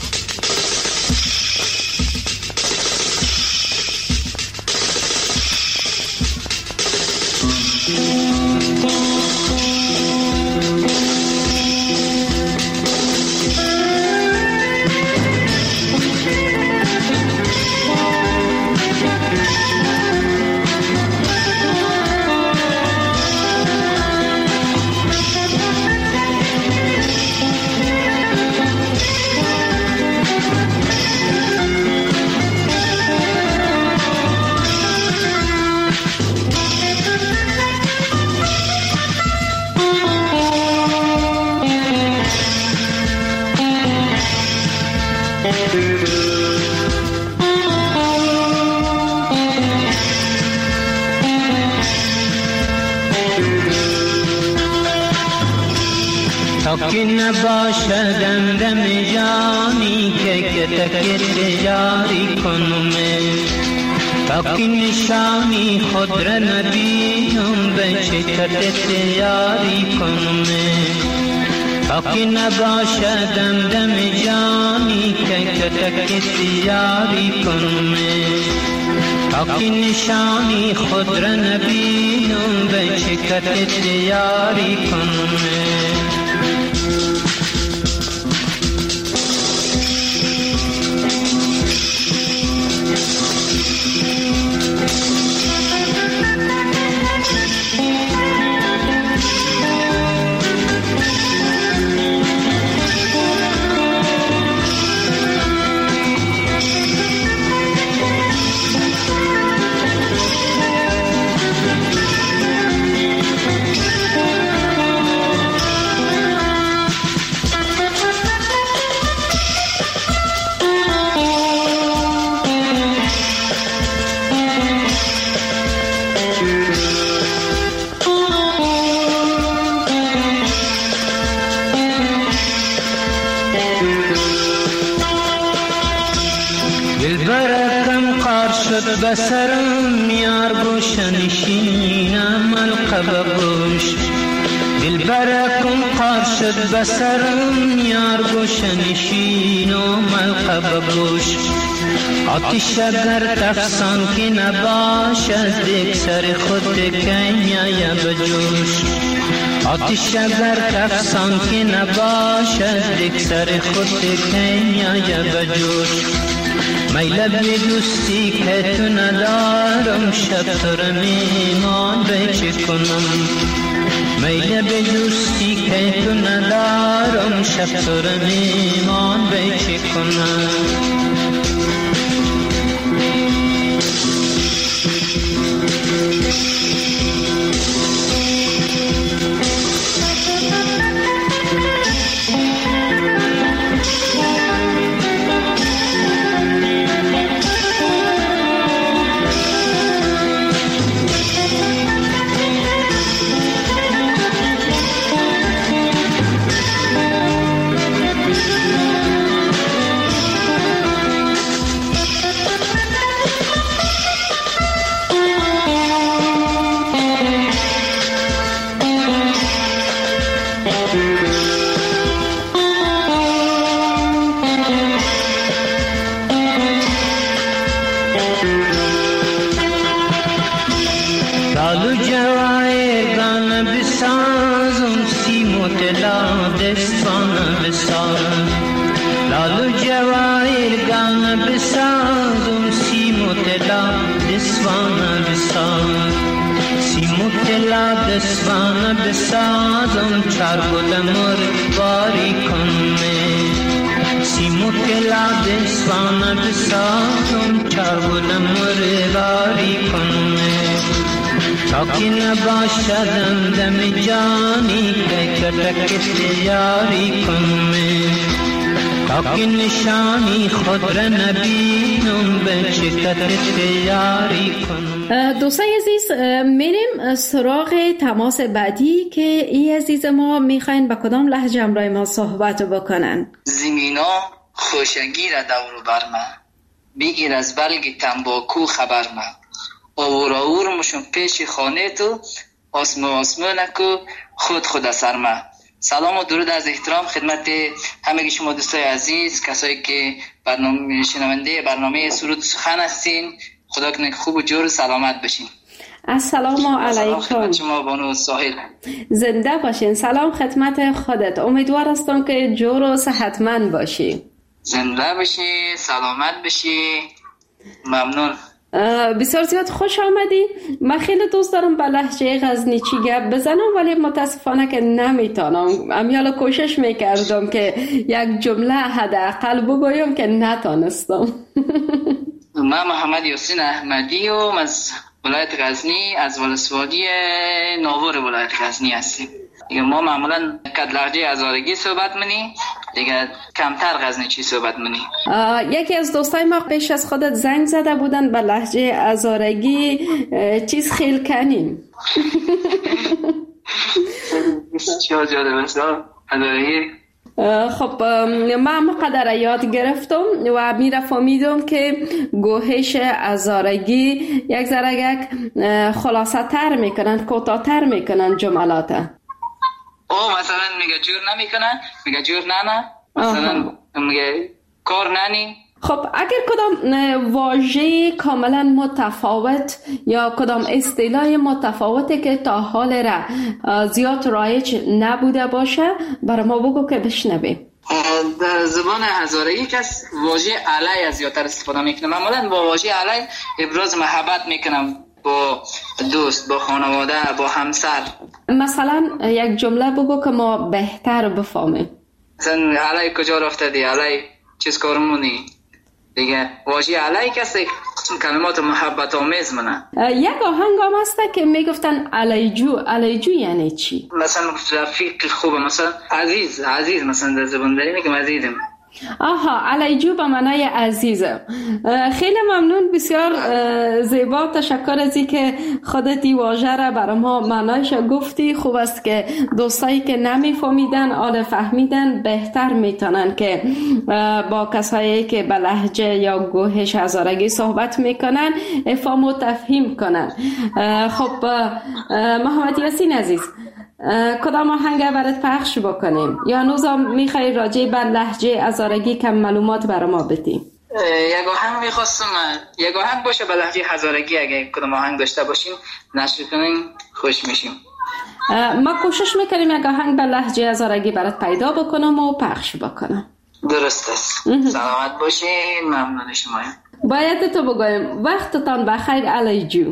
Speaker 9: که نباشد دم جانی که کتک یاری کنم، تا که نشانی خود را نبینم به چکت یاری کنم، تا که نباشد دم جانی که کتک یاری کنم، تا که نشانی خود را نبینم به چکت یاری کنم. بسرم یار گوش نشینم القب گوش، دلبرکم قار شد بسرم یار گوش نشینم القب گوش. آتش اگر تفسان که نباشد دیگ سر خود کنیا بجوش، آتش اگر تفسان که نباشد دیگ سر خود کنیا بجوش. میل به دوستی که تو ندارم شب تو را میمان به چه کنم، میل به دوستی که تو ندارم شب تو را میمان به چه کنم. بسازم لال و جواهر گان بسازم سیم و طلا دسوانه بسازم سیم و طلا دسوانه بسازم چرب و دمر باری کنم سیم و طلا دسوانه بسازم چرب و دمر باری کنم تا که نباشدم دم جانی که کتک تیاری کنم تا که نشانی خود را نبینم به چکت تیاری کنم.
Speaker 2: دوستای عزیز میریم سراغ تماس بعدی که ای عزیز ما میخواین با کدام لهجه همراه ما صحبت بکنن.
Speaker 10: زمینا خوشگی را دور بر من بگیر از بلگ تنباکو خبر من آور آور مشون پیش خانه تو آسمو آسمو نکو خود خود اثر من. سلام و درود از احترام خدمت همه شما دوستای عزیز، کسایی که برنامه شنونده برنامه سرود سخن هستین. خدا کنه خوب و جور و سلامت بشین.
Speaker 2: السلام علیکم.
Speaker 10: خدمت شما بانو ساحل.
Speaker 2: زنده باشین. سلام خدمت خودت. امیدوار هستم که جور و صحتمند باشی.
Speaker 10: زنده باشی، سلامت بشی. ممنون.
Speaker 2: بسیار زیاد خوش آمدی. من خیلی دوست دارم به لهجه غزنیچی گپ بزنم ولی متاسفانه که نمیتونم. امیالا کوشش میکردم که یک جمله حداقل بگویم که نتونستم.
Speaker 10: من محمد یاسین احمدی و از ولایت غزنی، از ولسوالی ناور ولایت غزنی هستیم. دیگه ما معمولا کد لهجه هزارگی صحبت منی، دیگه کمتر غزنیچی صحبت منی.
Speaker 2: یکی از دوستای ما پیش از خودت زنگ زده بودن به لهجه هزارگی چیز خیل کنیم.
Speaker 10: چه جالب است هزارگی.
Speaker 2: خب من مقدر یاد گرفتم و میره فهمیدم که گوهش هزارگی یک ذره خلاصه تر میکنن، کوتاه‌تر میکنن جملات.
Speaker 10: او مثلا میگه جور نمیکنن، میگه جور نه نه، مثلا میگه کار ننی.
Speaker 2: خب اگر کدام واژه کاملا متفاوت یا کدام اصطلاح متفاوتی که تا حال را زیاد رایج نبوده باشه برای ما بگو که بشنویم.
Speaker 10: در زبان هزارگی کس واژه علی زیادتر استفاده میکنه. معمولا با واژه علی ابراز محبت میکنم با دوست، با خانواده، با همسر.
Speaker 2: مثلا یک جمله بگو که ما بهتر بفهمیم.
Speaker 10: مثلا علی کجا رفته دی، علی چیز کارمونی. دیگه واژه علی کسی کلمات محبت آمیز منه.
Speaker 2: یک آهنگ هم هسته که میگفتن علیجو. علیجو یعنی چی؟
Speaker 10: مثلا رفیق خوبه، مثلا عزیز. عزیز مثلا در زبان داری میگم عزیزم.
Speaker 2: آها، علیجو به معنای عزیزم. خیلی ممنون، بسیار زیبا. تشکر از اینکه خودت این واژه را برای ما معنایش گفتی. خوب است که دوستایی که نمیفهمیدن آل فهمیدن بهتر میتونن که با کسایی که به لهجه یا گوهش هزارگی صحبت میکنن افهام و تفهیم کنن. خب محمد یاسین عزیز، کدام آهنگ برات پخش بکنیم یا نوزا میخوای راجع به لهجه هزارگی کم معلومات برای ما بدی؟
Speaker 10: یک آهنگ میخواستم، یک آهنگ باشه به لهجه هزارگی. اگه کدام آهنگ داشته باشیم نشر کنیم خوش میشیم.
Speaker 2: ما کوشش میکنیم یک آهنگ به لهجه هزارگی برات پیدا بکنم و پخش بکنم.
Speaker 10: درست است. سلامت باشین. ممنون شمایم.
Speaker 2: باید تو بگویم وقتتان بخیر علیجو.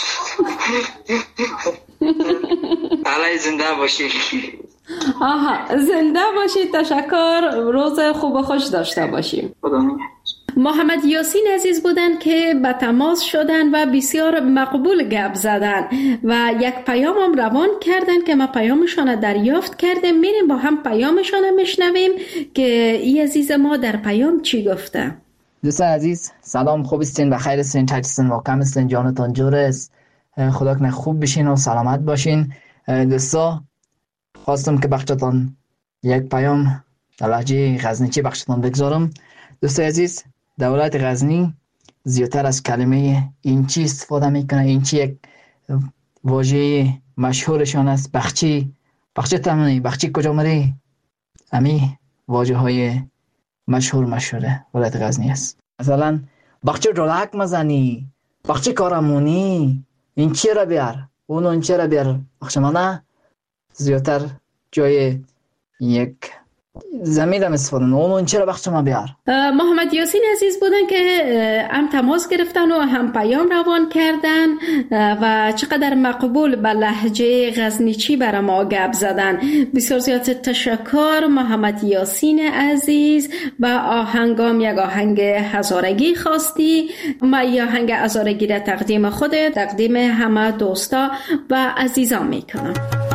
Speaker 10: علی زنده باشی.
Speaker 2: آها، زنده باشی. تشکر. روز خوب و خوش داشته باشیم. محمد یاسین عزیز بودن که به تماس شدن و بسیار مقبول گپ زدن و یک پیام هم روان کردن که ما پیامشان دریافت کردیم. میریم با هم پیامشان میشنویم که ای عزیز ما در پیام چی گفته.
Speaker 11: دوستان عزیز سلام، خوب استین؟ بخیر استین؟ چطورین؟ واقعا استین؟ جانتان جور است؟ خدا کنه خوب بشین و سلامت باشین. دوستا خواستم که بخشتان یک پیام در لهجه غزنیچی بخشتان بگذارم. دوستای عزیز، دولت غزنی زیادتر از کلمه اینچی استفاده میکنه. اینچی یک واژه مشهورشان است. بخچی. بخچی تمنی. بخچی کجا مری؟ امی واژه های مشهور مشهوره ولایت غزنی است. مثلا بخچی رولک مزنی، بخچی کارمونی، این چی را بیار، اون اون چی را بیار. بخش منه زیادتر جای یک زمیدم استفاده نمون چرا بخش ما بیار.
Speaker 2: محمد یاسین عزیز بودن که هم تماس گرفتن و هم پیام روان کردن و چقدر مقبول به لهجه غزنیچی برای ما گپ زدن. بسیار زیاد تشکر محمد یاسین عزیز. و آهنگام یک آهنگ هزارگی خواستی. ما یک آهنگ هزارگی را تقدیم خودت، تقدیم همه دوستا و عزیزان میکنم.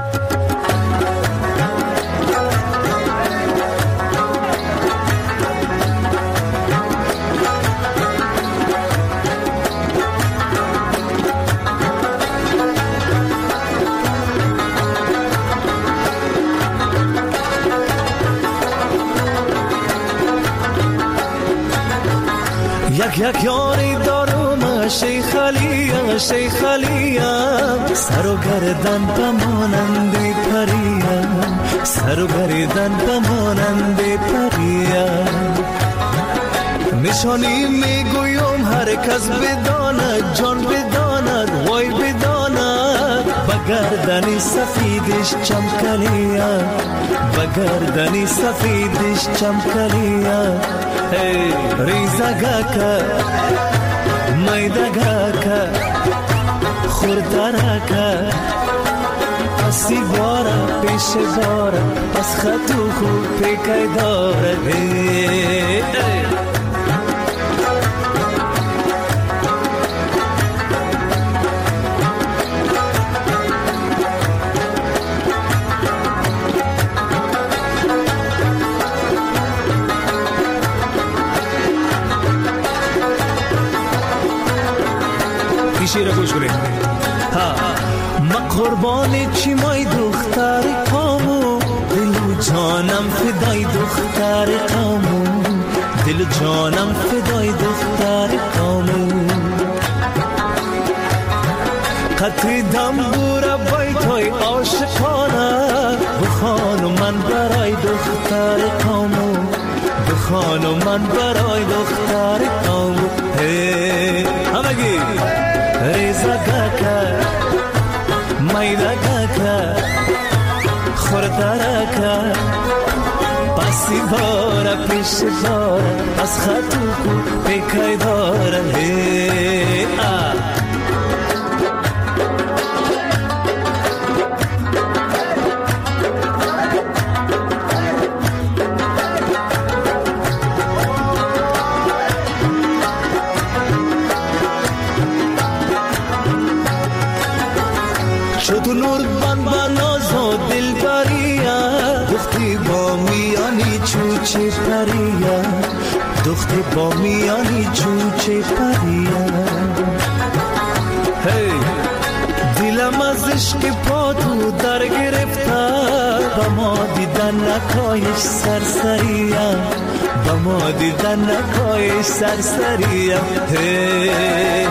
Speaker 6: یک یک یاری دارم شیخ علیم شیخ علیم، سر و گردن بمانند پریم، سر و گردن بمانند پریم. نشانی میگویم هر کس بداند، جان بداند، وای بداند، بگردنی سفیدش چمکلیم، بگردنی سفیدش چمکلیم. ریزگاکا میدگاکا خوردرکا پسی بارا پیش بارا پس خطو خوب پیکای داره. شیر گوش کنید. ها ما قربان چی مای دختر کامو، دل و جانم فدای دختر کامو، دل و جانم فدای دختر کامو. قطر دنبور بیتای عاشقانه، بخوانو من برای دختر کامو، بخوانو من برای دختر کامو. همگی ریزگاکا میدگاکا خوردرکا پسی بارا پیش بارا از خطو کو پیکای داره. تو نور بان باناز و دل بریا، دختی با میانی چوچه پریا، دختی با میانی چوچه پریا. هی دلم از عشق پا تو در گرفته، با ما دیدن نکایش سرسریا، با ما دیدن نکایش سرسریا. هی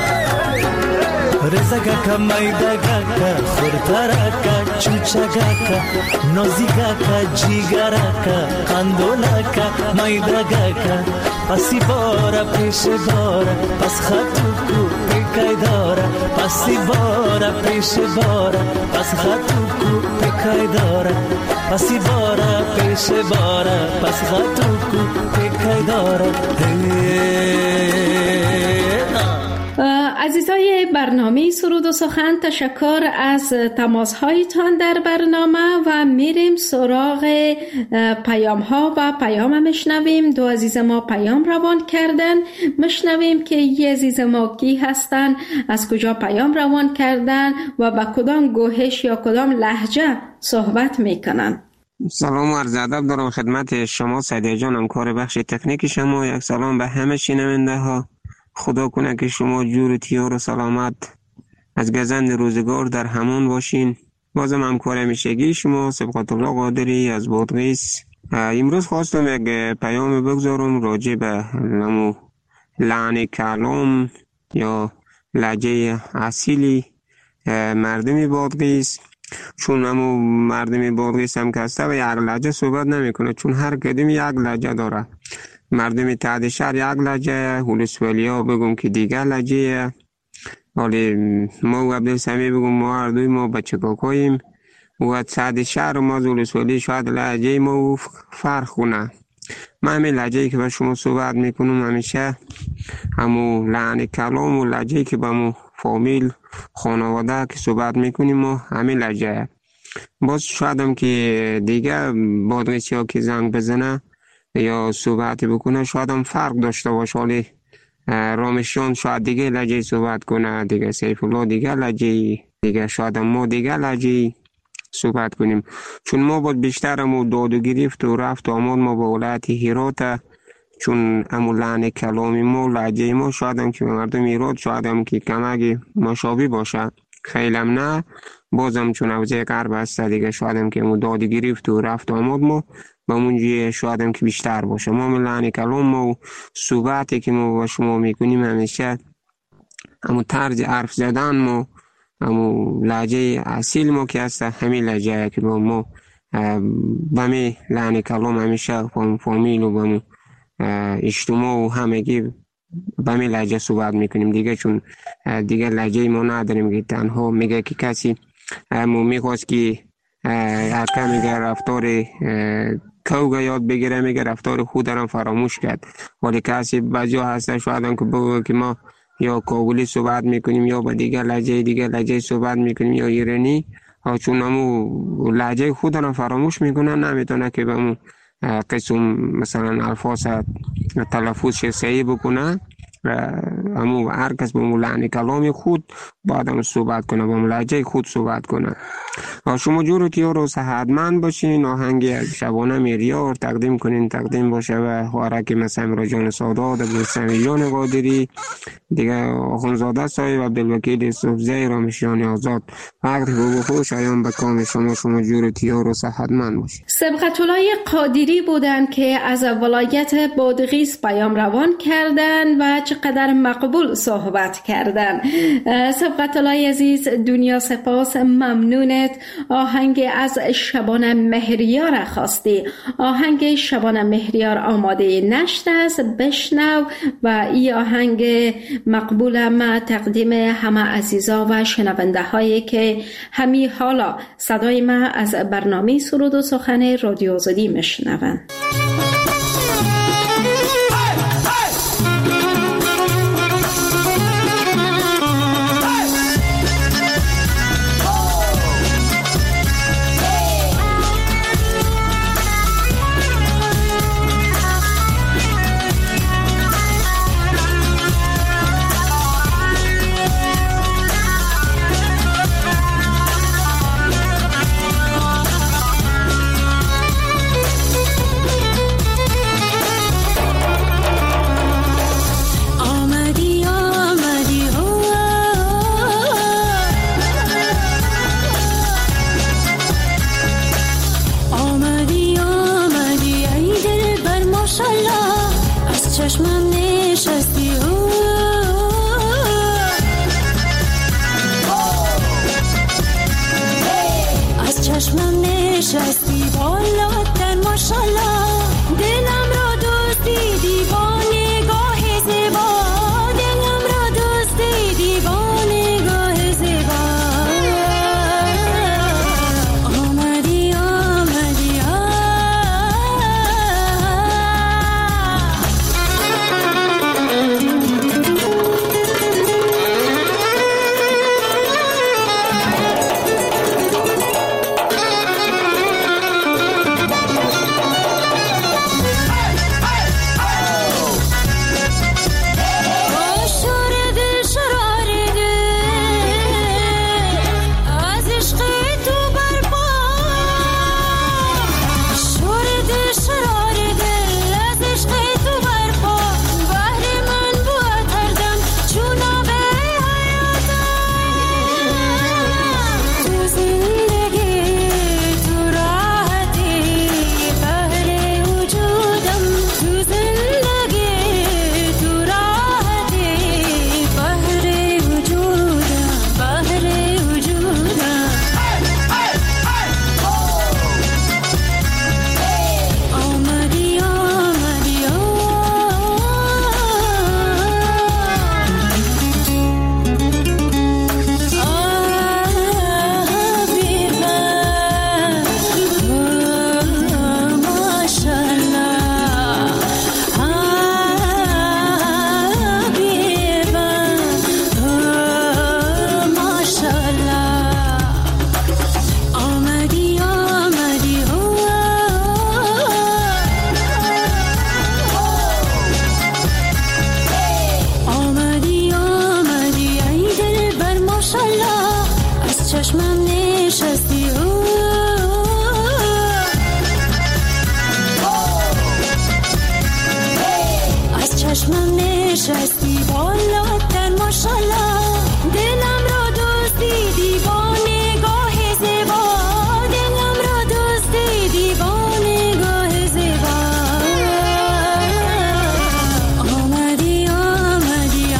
Speaker 6: رزگاکا میدگاکا خوردرکا چوچگاکا نازیگاکا جیگراکا قندولاکا میدگاکا پسی بارا پیش بارا پس خطو کو پیکای دارا، پسی بارا پیش بارا پس خطو کو پیکای دارا، پسی بارا پیش بارا پس خطو کو پیکای دارا.
Speaker 2: عزیزای برنامه سرود و سخن، تشکر از تماس هایتان در برنامه و میریم سراغ پیام ها و پیام مشنویم. دو عزیز ما پیام روان کردن، مشنویم که یه عزیز ما کی هستن، از کجا پیام روان کردن و با کدام گوهش یا کدام لهجه صحبت میکنن.
Speaker 12: سلام و عرض ادب دارم خدمت شما سعیده جان، همکار بخش تکنیک شما. یک سلام به همه شنونده ها. خدا کنه که شما جور و تیار و سلامت از گزند روزگار در همان باشین. بازم همکار همیشگی شما سبقت الله قادری از بادغیس. امروز خواستم یک پیام بگذارم راجع به نمو لحن کلام یا لهجه اصیلی مردم بادغیس، چون همو مردم بادغیس هم کسته و یک لهجه صحبت نمیکنه، چون هر کدوم یک لهجه داره. مردم تحت شهر یک لهجه، هولسوالی ها بگم که دیگر لهجه. حالی ما و عبدالسمی بگم ما هر دوی ما بچه کاکاییم و صد شهر ما زولسوالی شاید لهجه ما فرق کنه. من همین لهجه‌ای که با شما صحبت میکنم همیشه همون لحن کلام و لهجه‌ای که با مو فامیل خانواده که صحبت میکنیم ما همین لهجه. باز شاید هم که دیگه بادغیسی ها که زنگ بزنه یا صحبت بکنه شاید هم فرق داشته باشه، ولی رامشیان شاید دیگه لهجه صحبت کنه، دیگه سیف الله دیگه لهجه، دیگه شاید هم ما دیگه لهجه صحبت کنیم. چون ما بود بیشتر همو داد و گرفت و رفت و آمد ما با ولایت هرات، چون همو لحن کلامی ما لهجه ما شاید هم که مردم هرات شاید هم که کمک مشابه باشه، خیلی هم نه. بازم چون اوزه غرب هست دیگه شاید هم که همو داد و گرفت و رفت و آمد ما با منجی شاید هم که بیشتر باشه. ما من لحن کلام ما و صحبتی که ما با شما میکنیم همیشه همو طرز حرف زدن ما، همو لهجه اصیل ما که هست همین لهجه که با ما با می لحن کلام همیشه فامیل و با ما اجتماع و همگی با می لهجه صحبت میکنیم دیگه. چون دیگه لهجه ما نداریم که تنها میگه که کسی همو میخواست که حتی میگه رفتار کوگه یاد بگیره، میگه رفتار خود هم فراموش کرد. ولی کسی بعضی ها هسته شاید هم که بگه که ما یا کابلی صحبت میکنیم یا با دیگه لهجه دیگه لهجه صحبت میکنیم یا ایرانی، چون همو لهجه خود هم فراموش میکنن، نمیتونه که به همون قسم مثلا الفاظ تلفظ صحیح بکنه. همو هر کس به همون لحن کلام خود باید هم صحبت کنه، با همون لهجه خود صحبت کنه. شما جورتی ها رو صحتمند باشین. آهنگ شبانه میریار تقدیم کنین، تقدیم باشه و خوارک مثل امرا جان سادات، عبدالسمی جان قادری، دیگه آخونزاده صاحب، عبدالوکیل صوفزی، رامشیان آزاد. وقت خوب و خوش آیان به کام شما. شما جورتی ها رو صحتمند باشین.
Speaker 2: سبقت الله قادری بودن که از ولایت بادغیس پیام روان کردن و چقدر مقبول صحبت کردن. سبقت الله عزیز، دنیا سپاس، ممنونت. آهنگ از شبانه مهریار خواستی. آهنگ شبانه مهریار آماده نشته است، بشنو و این آهنگ مقبول ما تقدیم همه عزیزا و شنونده هایی که همی حالا صدای ما از برنامه سرود و سخن رادیو آزادی میشنون.
Speaker 13: چشمم نشستی بالاتر ماشالله دلم را دوستی دیوانه گاه زیبا دلم را دوستی دیوانه گاه زیبا آمدی آمدی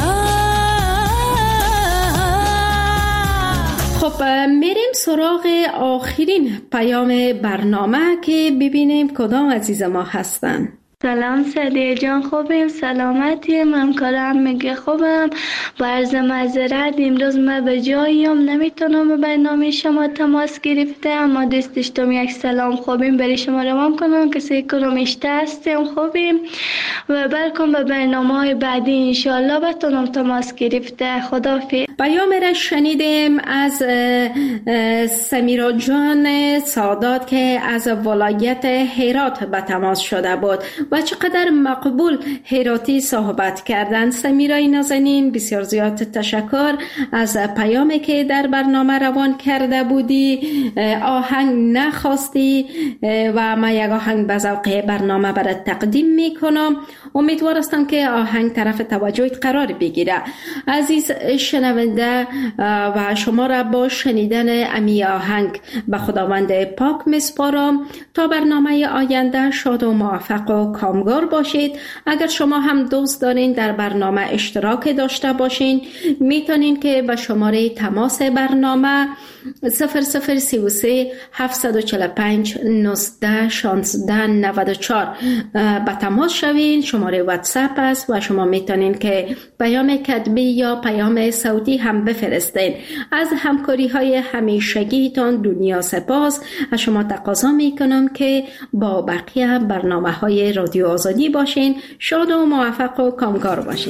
Speaker 2: خب میریم سراغ آخرین پیام برنامه که ببینیم کدام عزیز ما هستن.
Speaker 14: سلام سعدیه جان، خوبیم؟ سلامتی؟ من کارم میگه خوبم. با عرض معذرت امروز من به جاییم نمیتونم به برنامه شما تماس گرفته، اما دوست داشتم یک سلام خوبیم برای شما روان کنم که سه کنم اشته هستیم خوبیم و بلکن به برنامه های بعدی انشالله بتونم تماس گرفته. خدافظ.
Speaker 2: پیام را شنیدیم از سمیرا جان سادات که از ولایت هرات به تماس شده بود و چقدر مقبول هراتی صحبت کردن. سمیرای نازنین بسیار زیاد تشکر از پیامی که در برنامه روان کرده بودی. آهنگ نخواستی و ما یک آهنگ به ذوق برنامه برات تقدیم میکنم. امیدوار هستم که آهنگ طرف توجهت قرار بگیره. عزیز شنونده و شما را با شنیدن امی آهنگ به خداوند پاک میسپارم. تا برنامه آینده شاد و موفق و کامگار باشید. اگر شما هم دوست دارین در برنامه اشتراک داشته باشین میتونین که به شماره تماس برنامه صفر صفر سی و سه هفتصد و چهل و پنج نوزده شانزده نود و چهار به تماس شوین. شماره واتساپ است و شما میتونین که پیام کتبی یا پیام صوتی هم بفرستین. از همکاری های همیشگیتان دنیا سپاس. از شما تقاضا میکنم که با بقیه برنامه های رادیو آزادی باشین. شاد و موفق و کامگار باشین.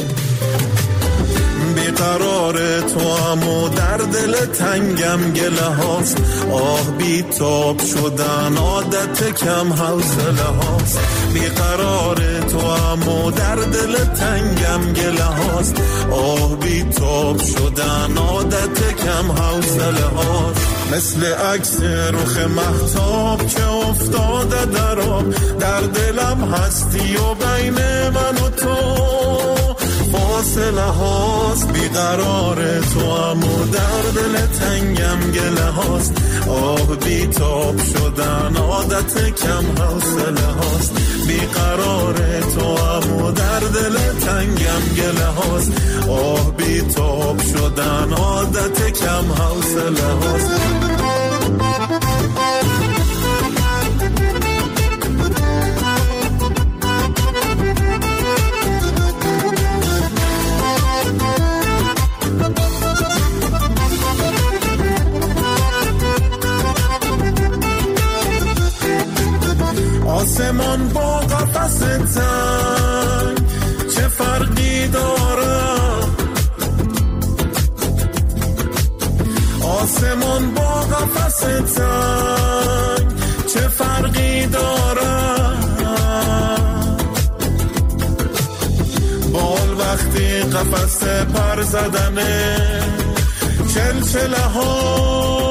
Speaker 15: بیقرار تو امو در دل تنگم گله هاست، آه بی تاب شدن عادت کم حوصله هاست. بیقرار تو امو در دل تنگم گله هاست، آه بی تاب شدن عادت کم حوصله هاست. مثل عکس رخ مهتاب که افتاده در آب، در دلم هستی و بین من و تو فاصله هاست. بیقرار تو امو در دل تنگم گله هاست، آه بی تاب شدن عادت کم حوصله هاست. بیقرار تو امو در دل تنگم گله هاست، آه بی تاب شدن عادت کم حوصله هاست. آسمان با قفس تنگ چه فرقی داره؟ آسمان با قفس تنگ چه فرقی داره؟ بال وقتی قفس پر زدنه چلچله ها.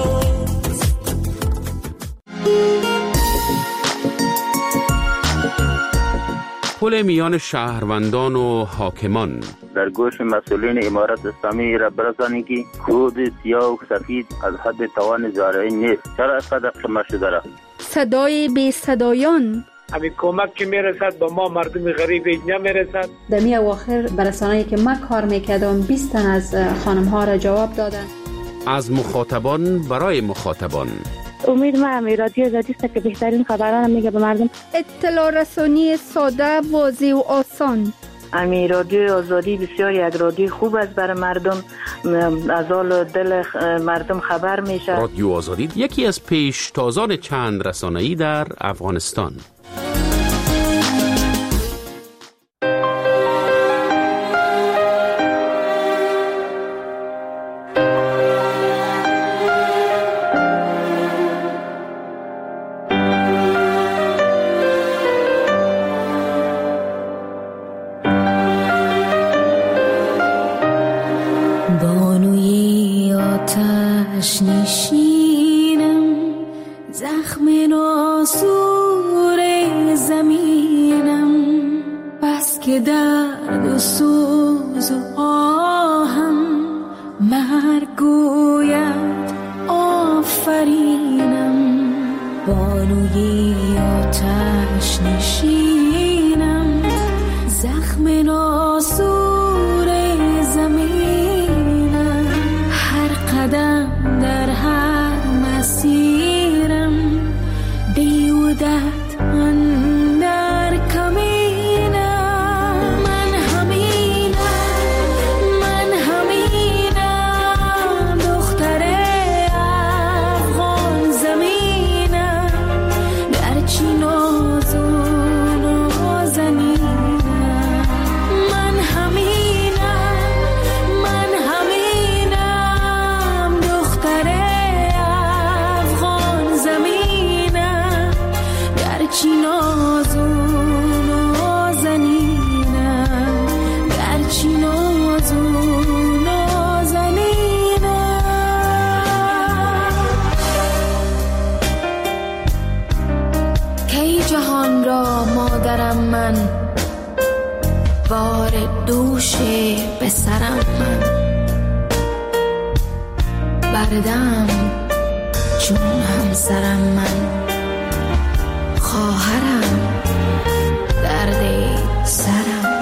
Speaker 16: پل میان شهروندان و حاکمان.
Speaker 17: در گوش مسئولین امارت اسلامی را برسانید که کود سیاه و سفید از حد توان زارعی نیست. چرا اینقدر کم شده را؟
Speaker 18: صدای بی صدایان.
Speaker 19: همین کمک که میرسد با ما مردم غریب نمیرسد.
Speaker 20: در می اواخر برسانه‌ای که من کار میکردم بیست تن از خانم ها را جواب دادن.
Speaker 16: از مخاطبان برای مخاطبان.
Speaker 21: امید ما رادیو آزادی است که بهترین خبران میگه به مردم.
Speaker 18: اطلاع رسانی ساده، واضح و آسان.
Speaker 21: امی رادیو آزادی بسیار یک رادیو خوب است برای مردم، از حال دل مردم خبر میشه.
Speaker 16: رادیو آزادی یکی از پیشتازان چند رسانه‌ای در افغانستان.
Speaker 13: نشینم زخم ناسور که درد و سوز و آهم مرگ گوید آفرینم، بانوی آتش نشینم، زخم ناسور زمینم، هر قدم در هر مسیرم بیودت اندر کمینم. من همینم، من همینم، دختر افغان زمینم، گرچه ناز و نازنینم. من همینم، من همینم، دختر افغان زمینم، گرچه ناز و نازنینم، گرچه ناز و نازنینم. کی جهان را مادرم من، بار دوش به سرم من، بردم چون همسرم من، خواهرم درد سرم من.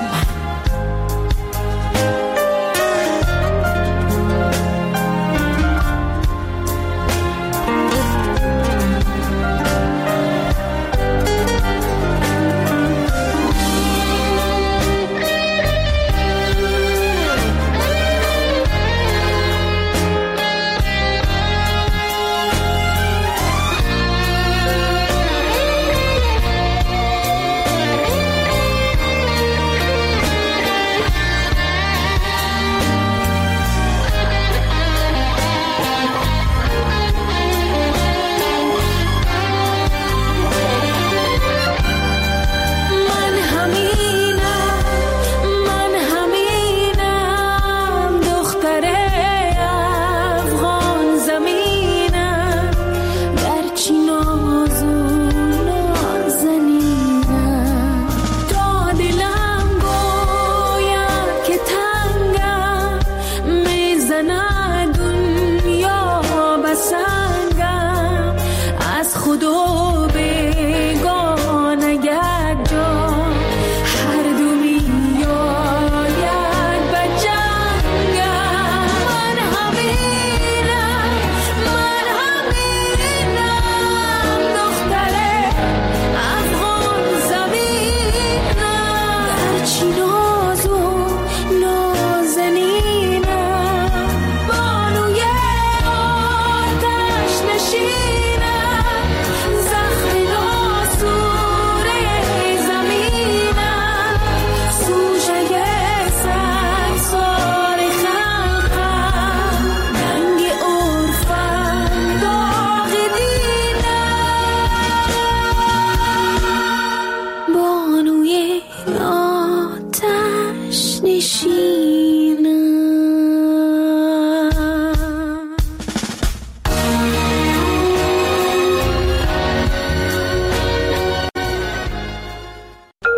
Speaker 13: آتش نشین.